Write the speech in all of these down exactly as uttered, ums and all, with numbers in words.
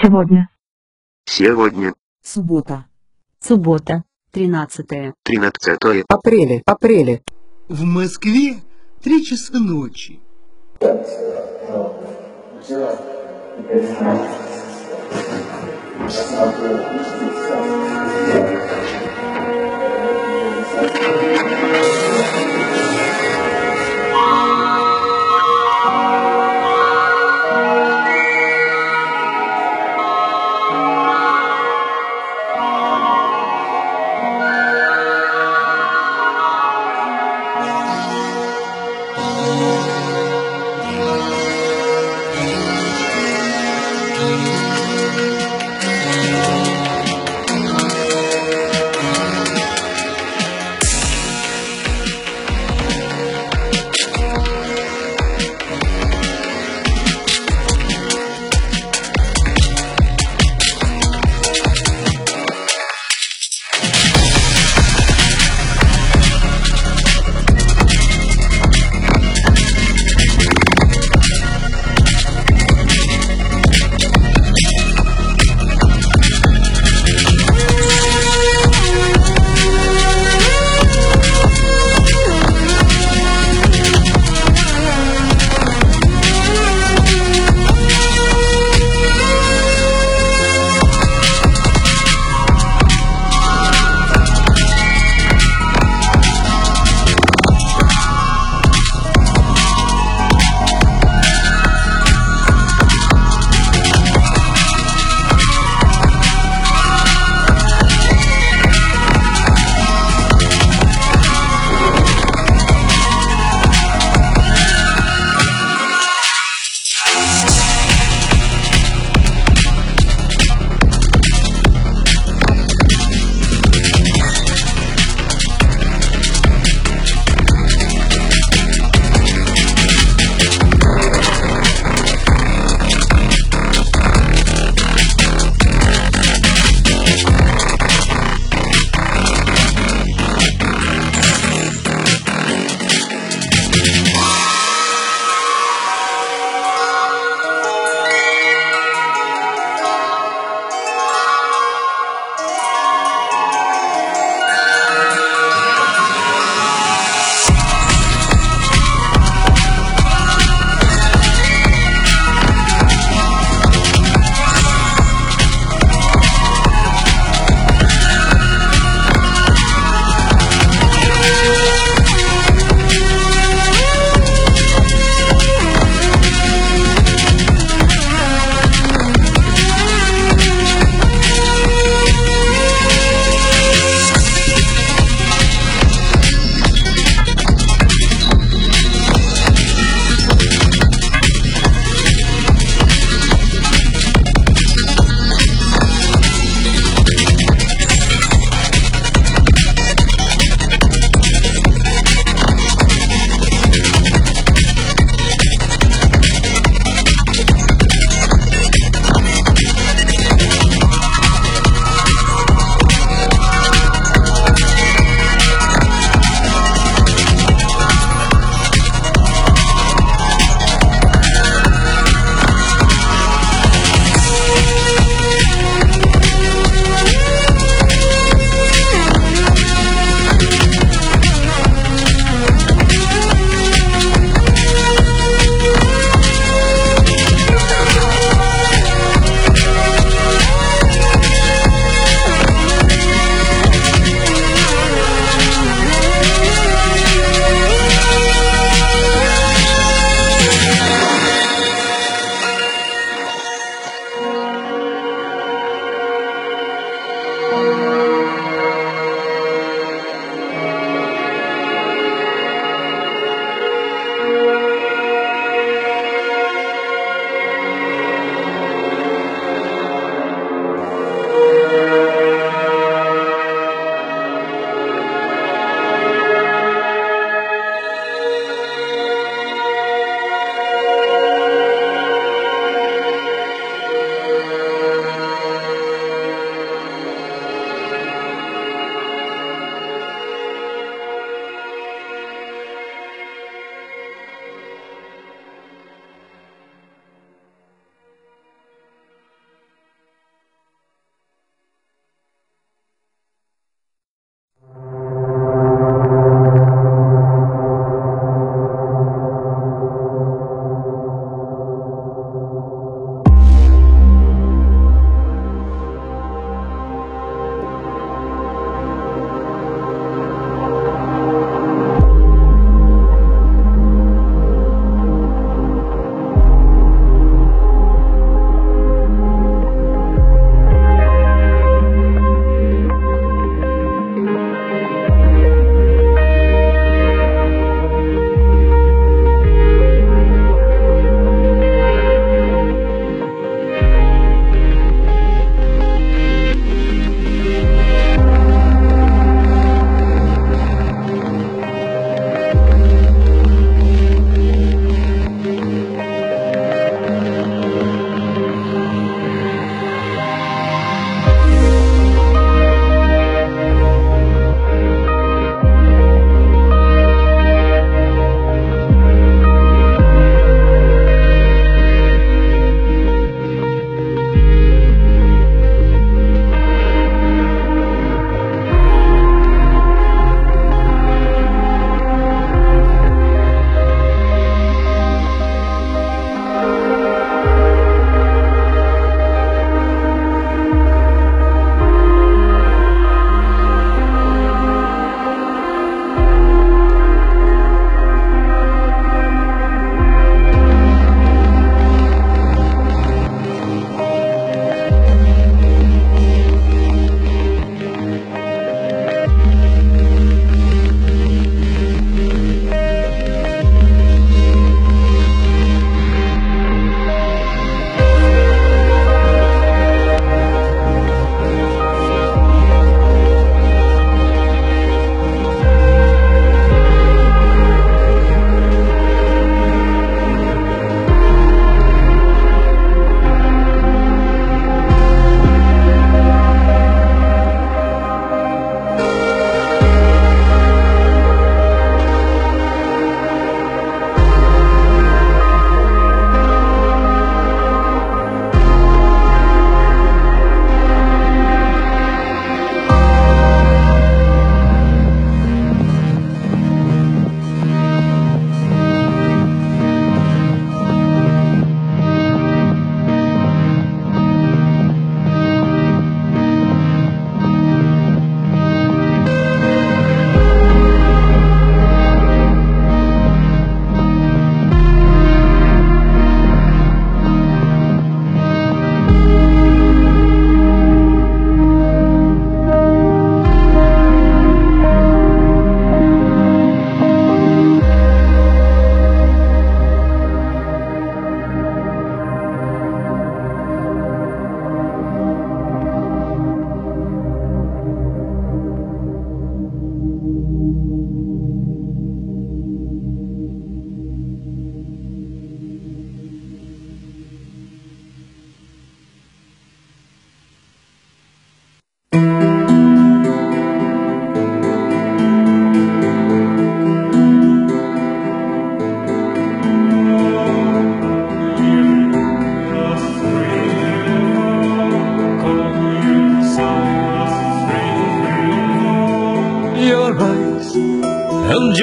Сегодня. Сегодня. Суббота. Суббота, тринадцатое. тринадцатое Апреля. Апреля. В Москве три часа ночи.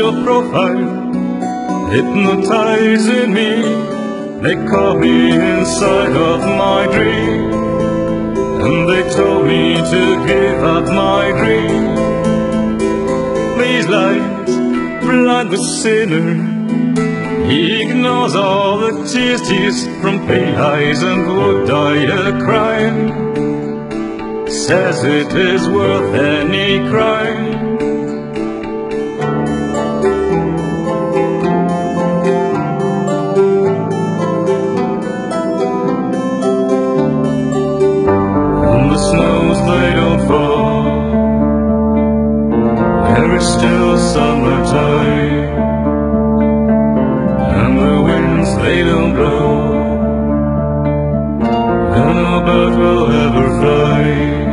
your profile, hypnotizing me. They caught me inside of my dream, and they told me to give up my dream. These lies blind the sinner. He ignores all the tears, tears from pale eyes, and would die a crime. Says it is worth any crime. The snows, they don't fall. There is still summertime, and the winds, they don't blow, and no bird will ever fly.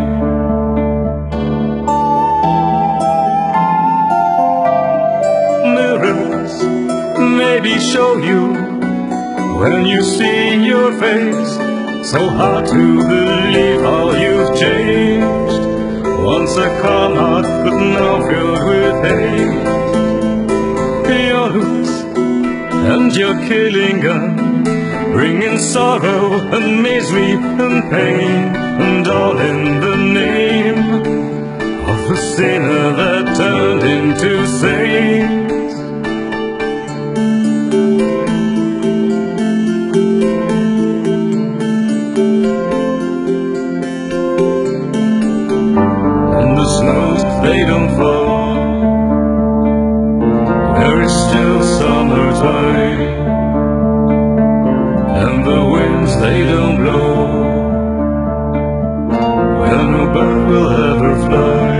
Mirrors maybe show you when you see your face. So hard to believe how you've changed. Once a calm heart, but now filled with hate. Your looks and your killing gun, bringing sorrow and misery and pain, and all in the name of the sinner that turned into saint. They don't fall. There is still summertime, and the winds, they don't blow, where no bird will ever fly.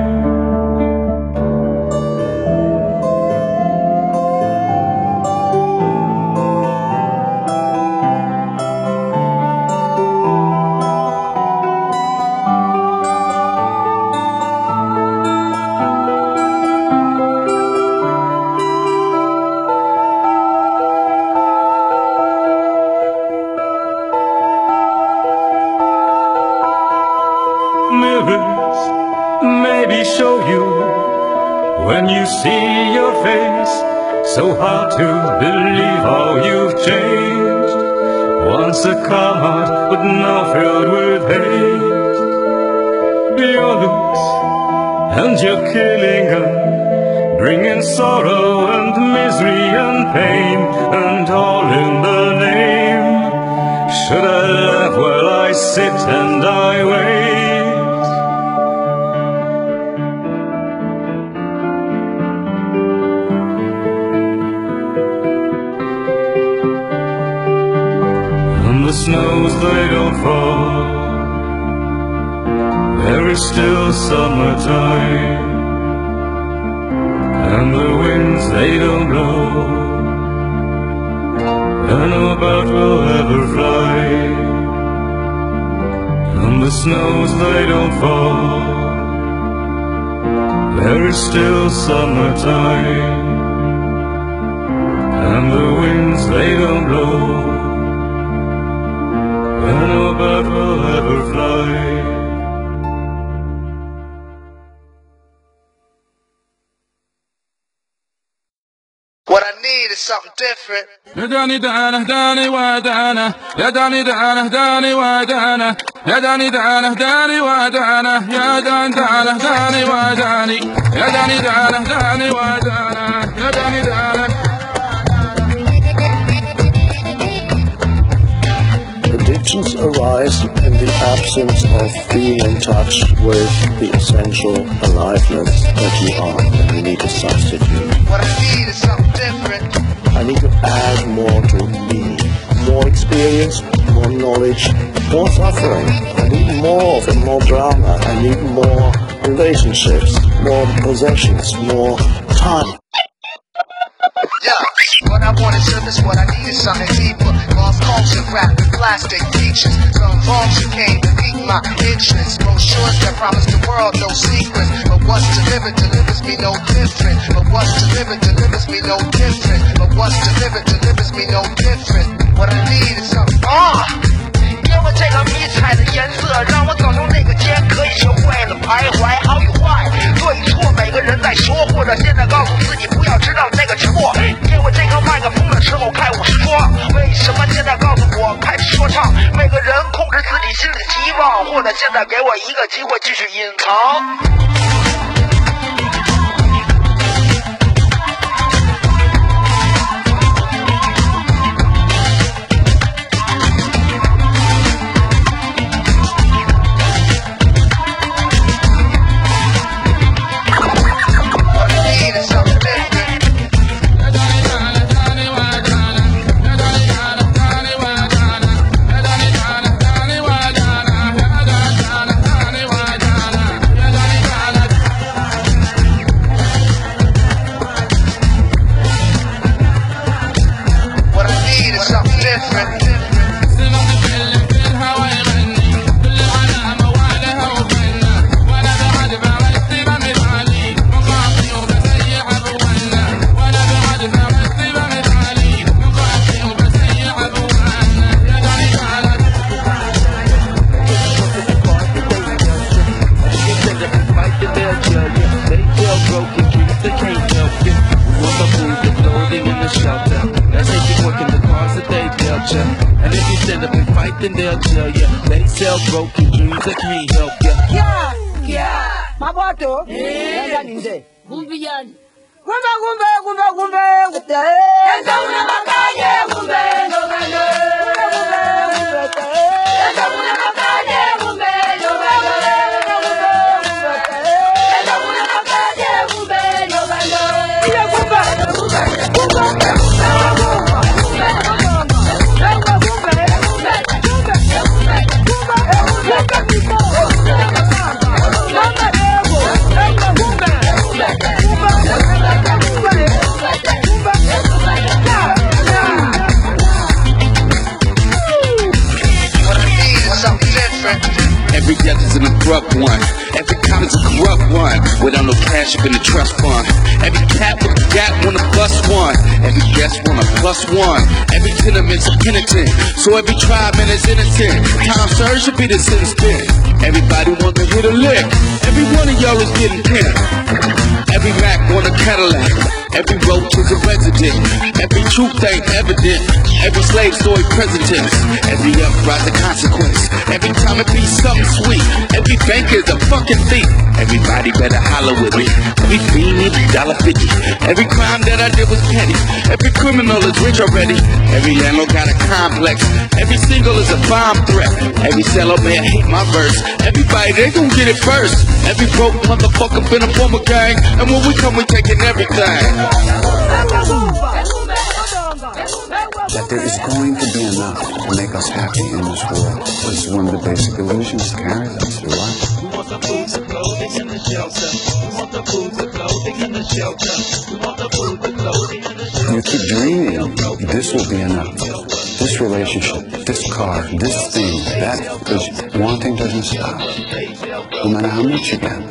Mirrors maybe show you when you see your face. So hard to believe how you've changed. Once a calm heart, but now filled with hate. Your looks and your killing gun, bringing sorrow and misery and pain, and all in the name. Should I laugh while I sit and I wait? The snows, they don't fall. There is still summertime, and the winds, they don't blow, and no bird will ever fly. And the snows, they don't fall. There is still summertime, and the winds, they don't blow, and no bird will ever fly. What I need is something different. يداني دعانه داني ودانه يداني دعانه داني ودانه يداني دعانه داني ودانه يداني دعانه داني وداني يداني دعانه داني ودانه يداني دعانه. Addictions arise in the absence of being in touch with the essential aliveness that you are, and you need a substitute. What I need is something different. I need to add more to me. More experience, more knowledge, more suffering. I need more of it, more drama. I need more relationships, more possessions, more time. Yeah, what I want is service, what I need is something deeper. Lost culture, rap, plastic features. Some bombs that came to pique my interest. Brochures that promise the world no secrets. But what's delivered delivers me no different. But what's delivered delivers me no different. But what's delivered delivers me no different. What I need is something. Ah! 因为这个迷彩的颜色，让我走入那个间，可以学会了徘徊好与坏，对错每个人在说，或者现在告诉自己不要吃。 每个人控制自己心里期望，或者现在给我一个机会继续隐藏。 And if you stand up and fight, then they'll tell you they sell broken dreams that can't help you. Yeah, yeah. Mabato. Nenda ninde. Gumbiani. Gumbe gumbe gumbe gumbe gumbe. Enda una makaye gumbe no gane. Gumbe gumbe gumbe. Enda una makaye gumbe no gane. Gumbe gumbe. Enda una makaye gumbe no gane. Iya gumbe gumbe gumbe. Every death is an abrupt one. Every time is a corrupt one. Without no cash up in the trust fund. Every cat with a gat wanna bust one. Every guest wanna plus one. Every tenement's a penitent. So every tribe man is innocent. Time served should be the sentence spent. Everybody want to hit a lick. Every one of y'all is getting pinned. Every Mac want a Cadillac. Every roach is a resident. Every truth ain't evident. Every slave story president. Every uprising consequence. Every time it be something sweet. Every bank is a fucking thief. Everybody better holler with me. Every fiend needs a dollar fifty. Every crime that I did was petty. Every criminal is rich already. Every landlord got a complex. Every single is a bomb threat. Every seller man hate my verse. Everybody they gon' get it first. Every broke motherfucker been a former gang. And when we come we taking everything. That there is going to be enough to make us happy in this world. This is one of the basic illusions that carries us through life. We want the food, the clothing, and the shelter. We want the food, the clothing, and the shelter. We want the food, the clothing, and the shelter. You keep dreaming this will be enough. This relationship, this car, this thing, that, because wanting doesn't stop. No matter how much you get.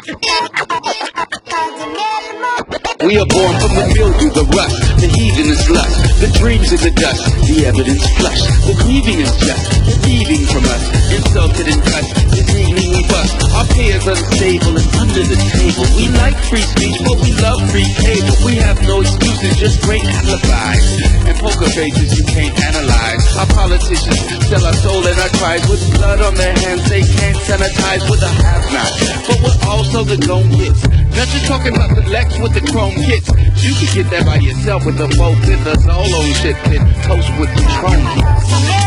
We are born from the mildew, the rust, the heathen is lust, the dreams in the dust, the evidence flush, the grieving is just, the thieving from us, insulted and touched, the dreaming we bust, our pay is unstable and under the table, we like free speech, but we love free cable, we have no excuses, just great alibis, and poker faces you can't analyze, our politicians sell our soul and our pride, with blood on their hands they can't sanitize with a have-not, but we're also the lone hits. Not just talking about the Lex with the chrome kits. You can get that by yourself with the both in the solo shit pit. Toast with the chrome kits.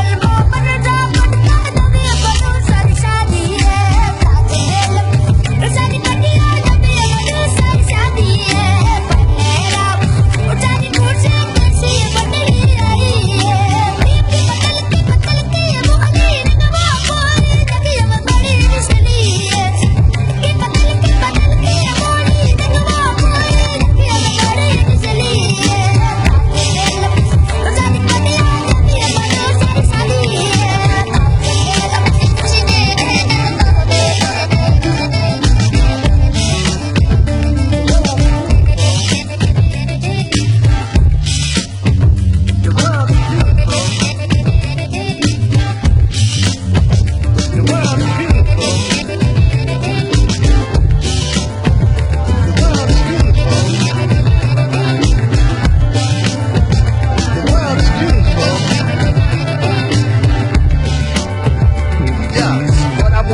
Yeah.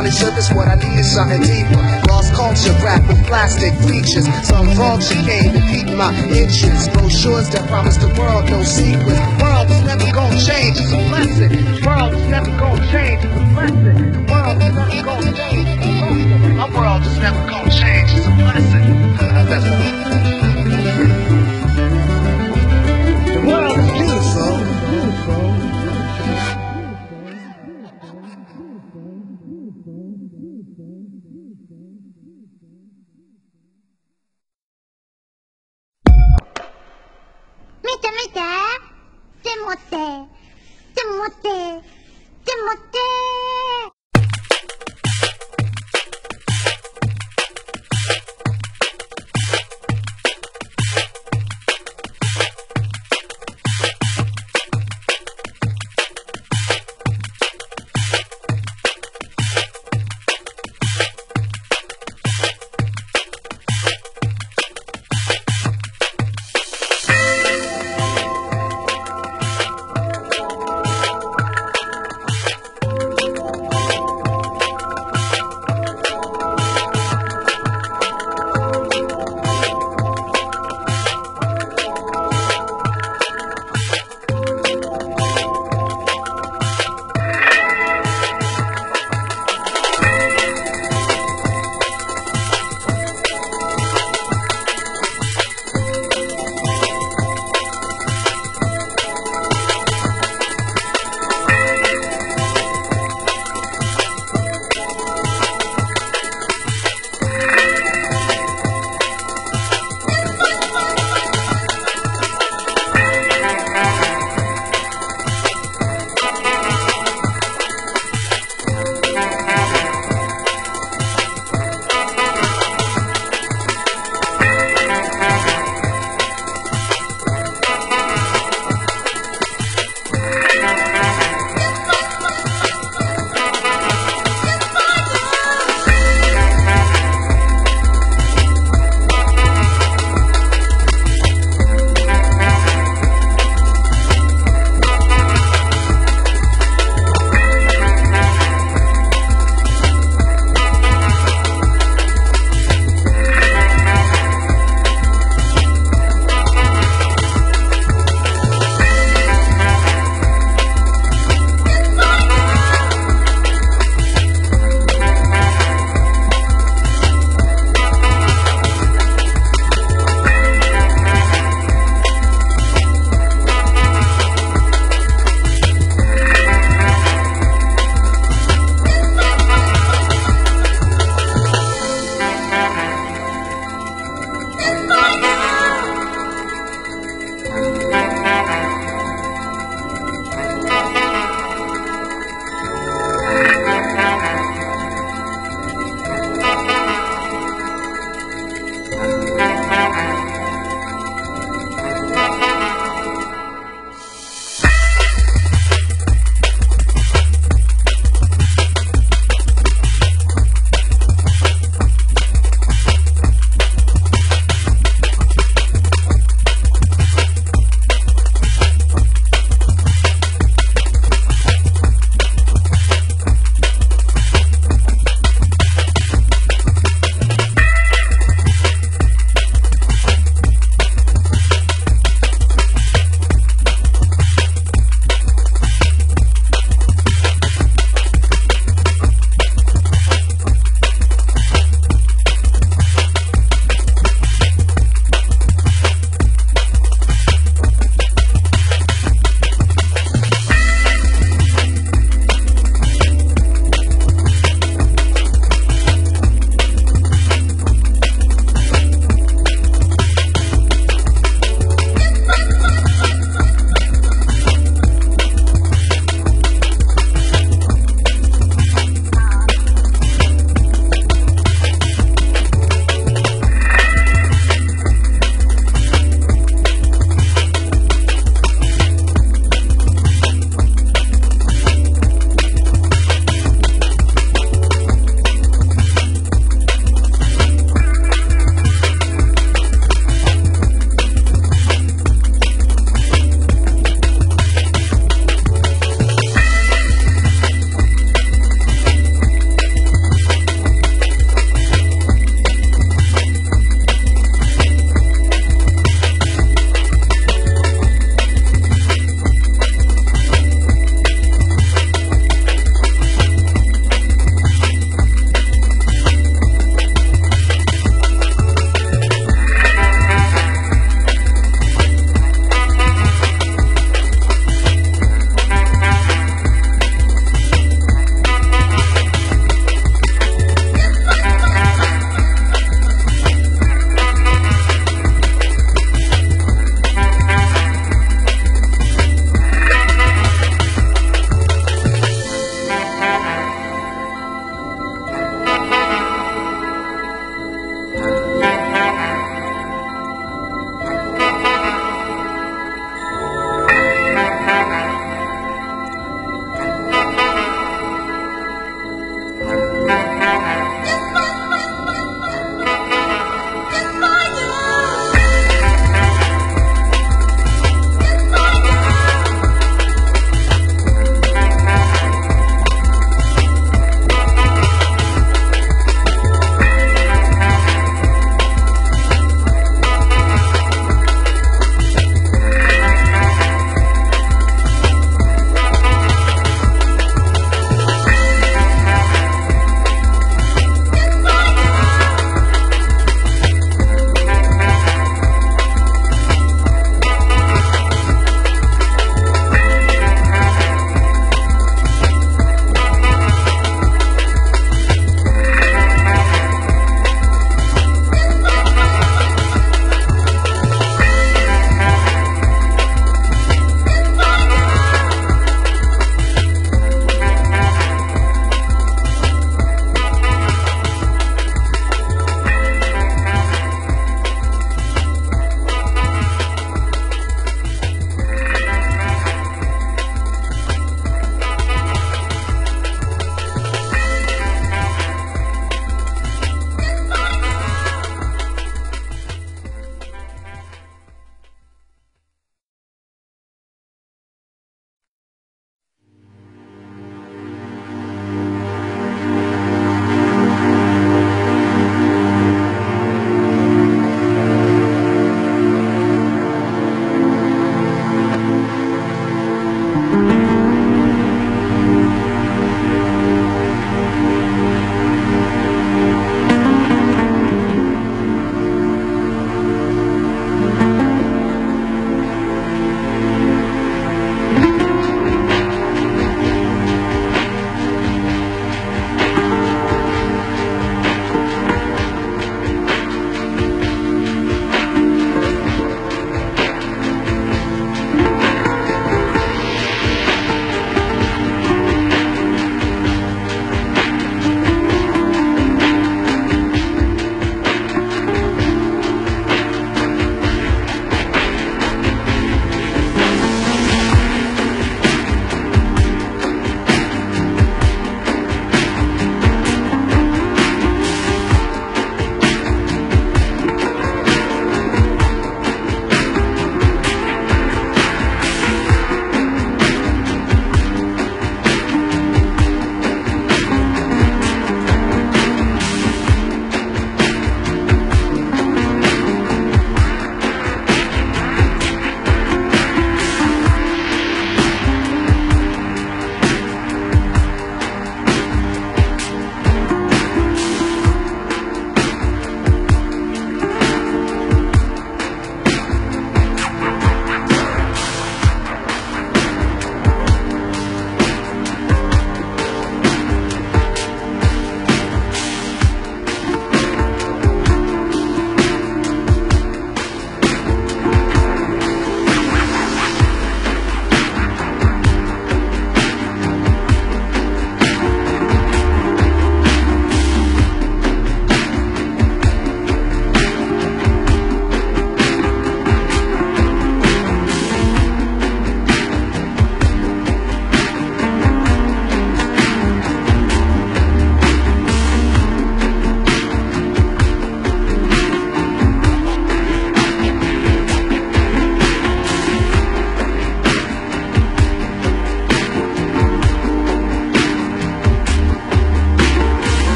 wanted service, what I need is something deeper. Lost culture, rap with plastic features. Some vulture came to pique my interest. Brochures that promise the world no secrets. The world is never gonna change, it's a blessing. The world is never gonna change, it's a blessing. The world is never gonna change, it's a blessing. My world is never gonna change, it's a blessing. That's all. The world is beautiful.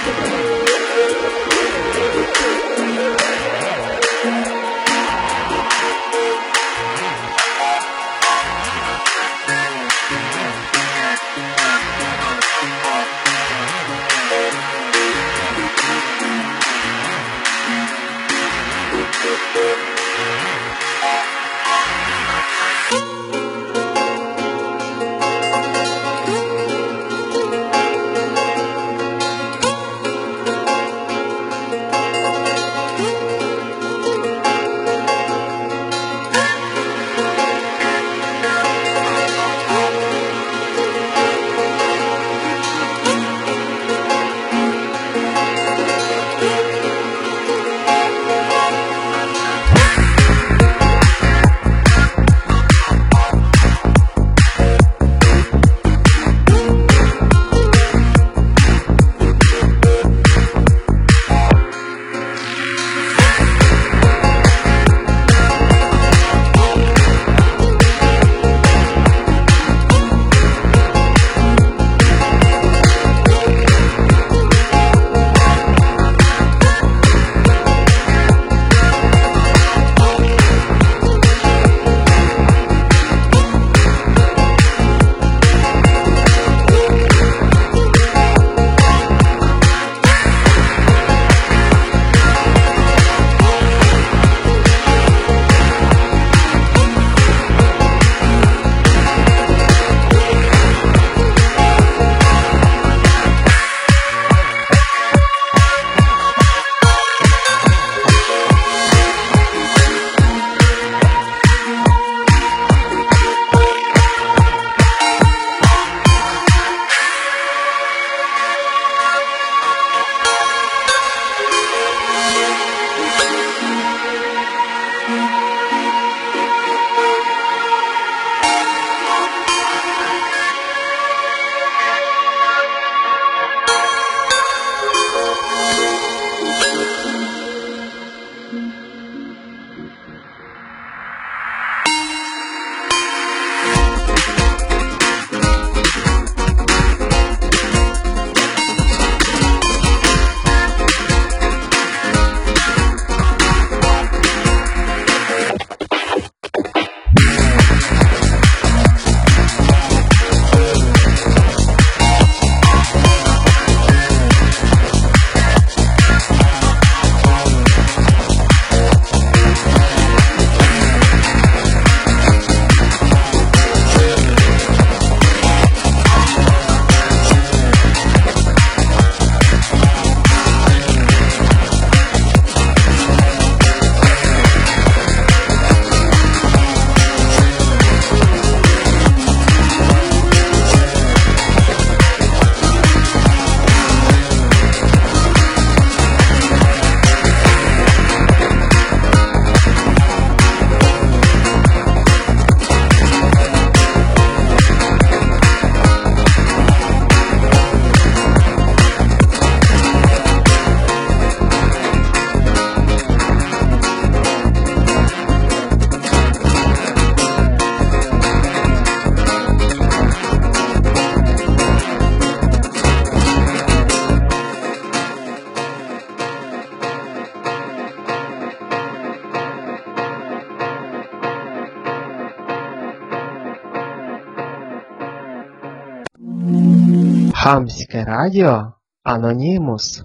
Хамське радіо Анонімус.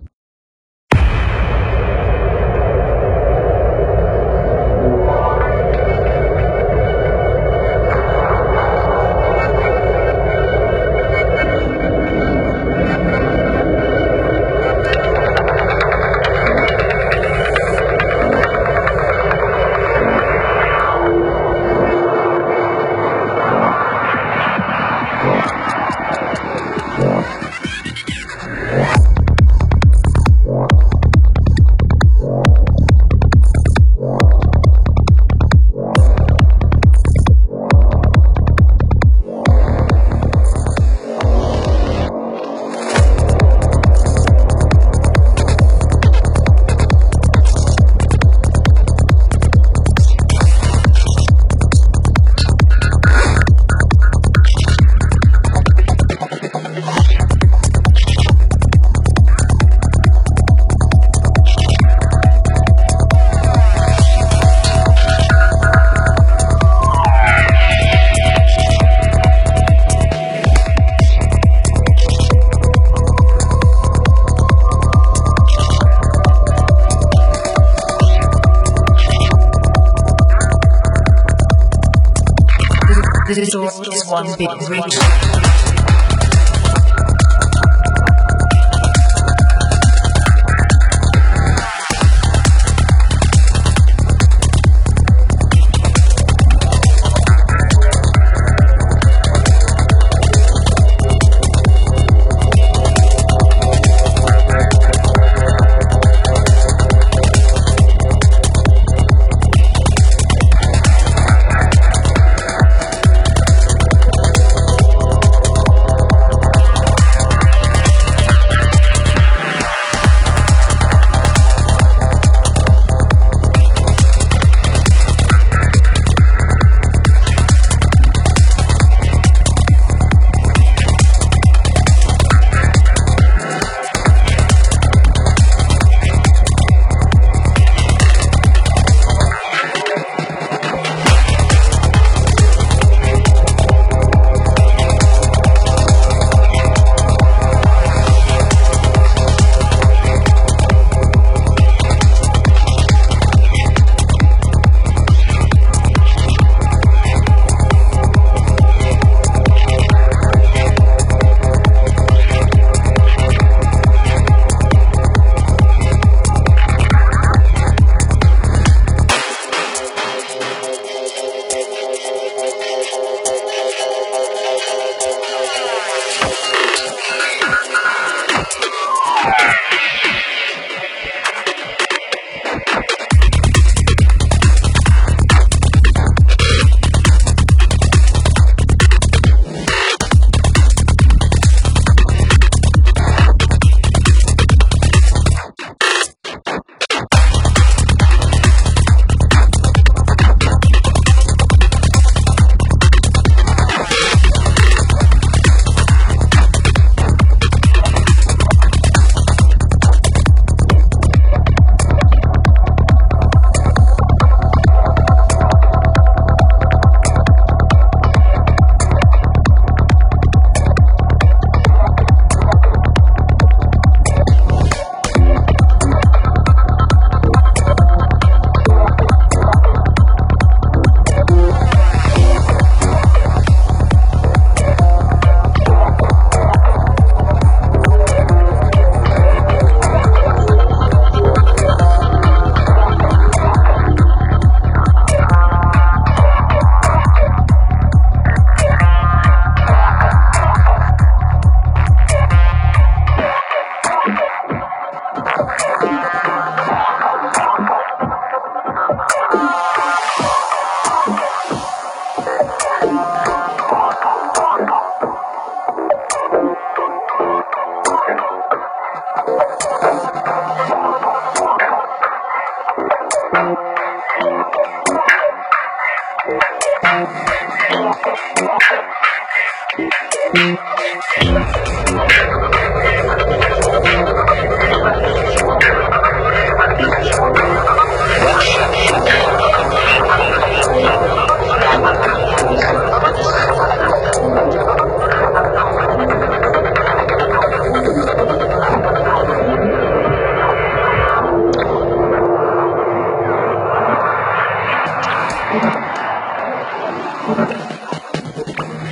One Big Radio.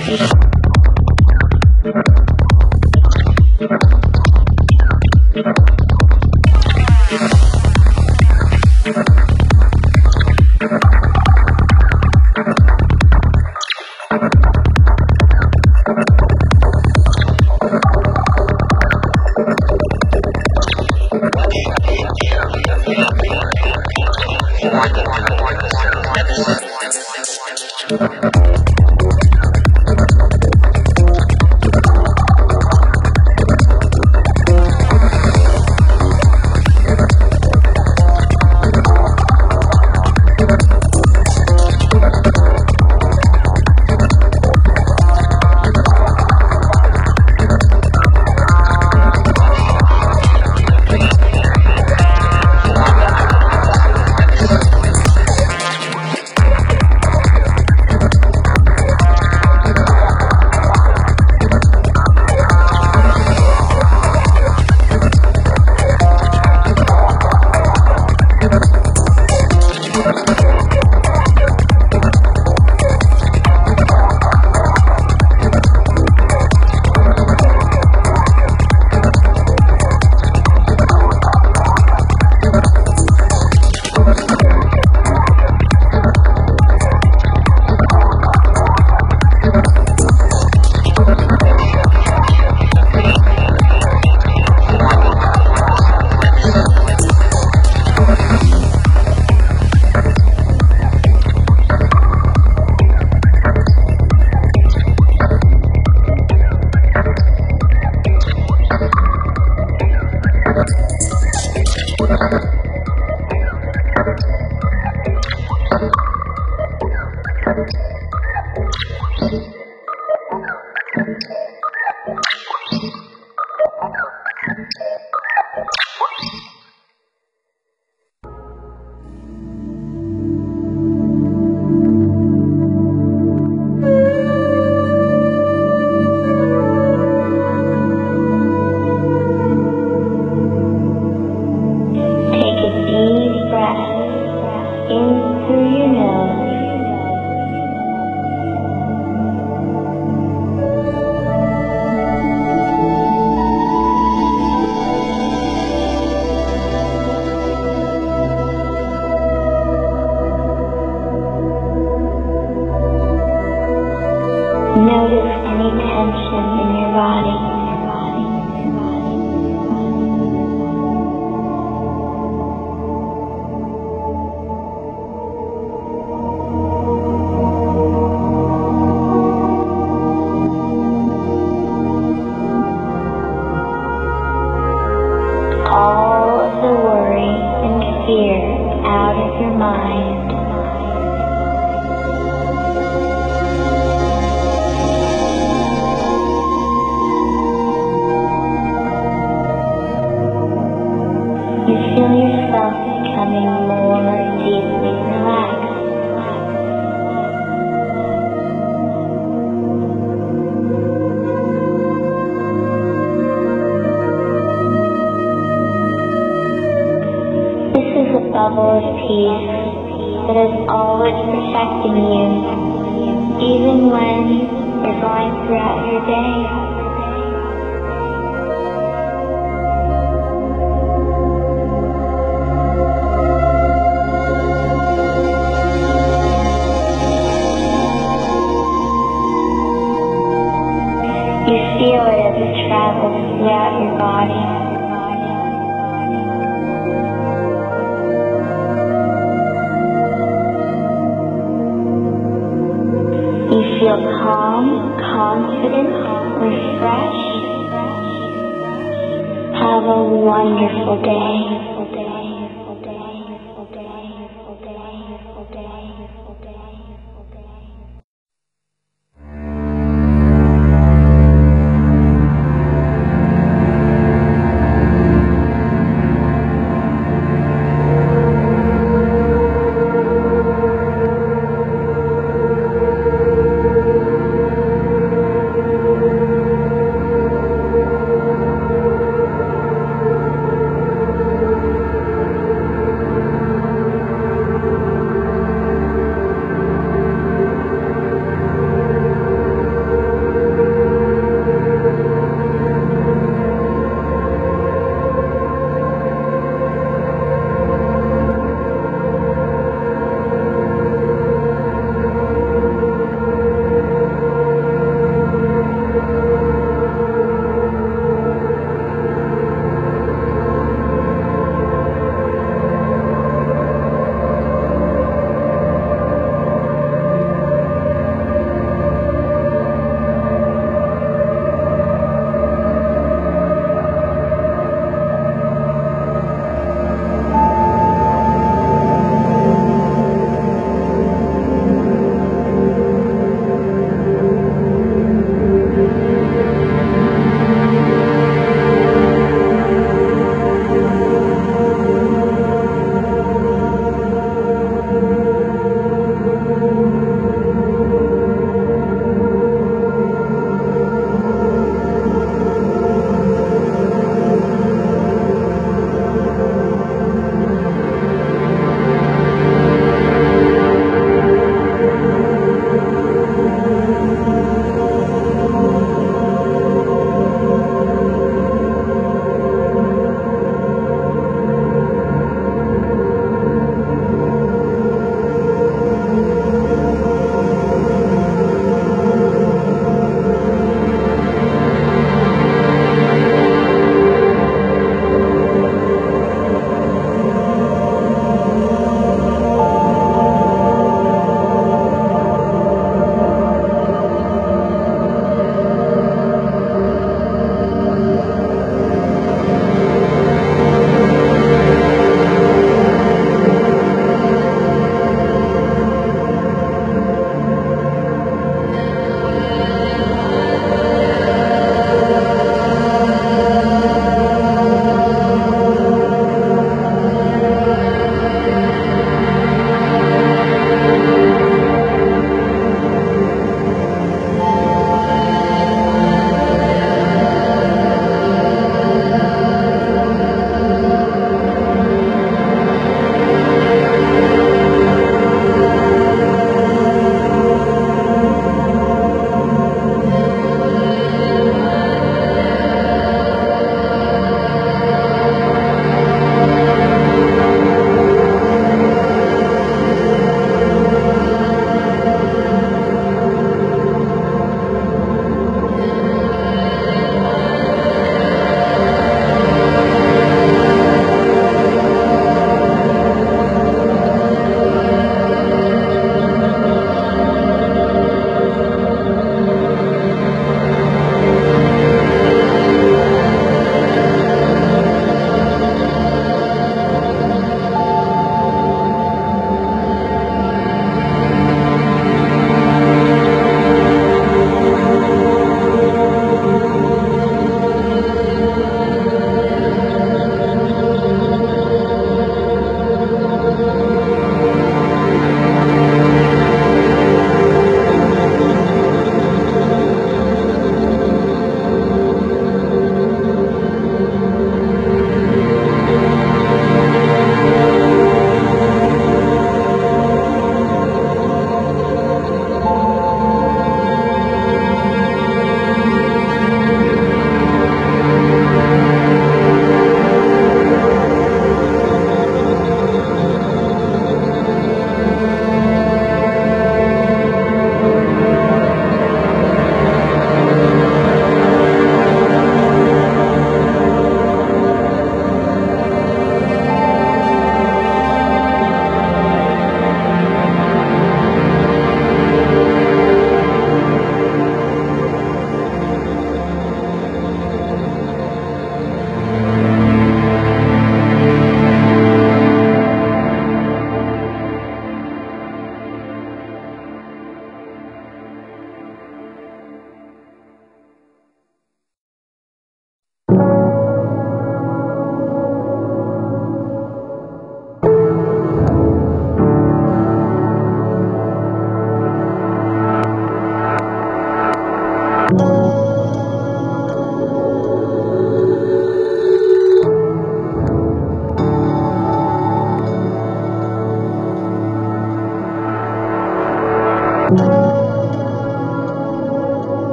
Thank you. You feel yourself becoming more deeply relaxed. This is a bubble of peace that is always protecting you, even when you're going throughout your day. You feel it as it travels throughout your body. You feel calm, confident, refreshed. Have a wonderful day.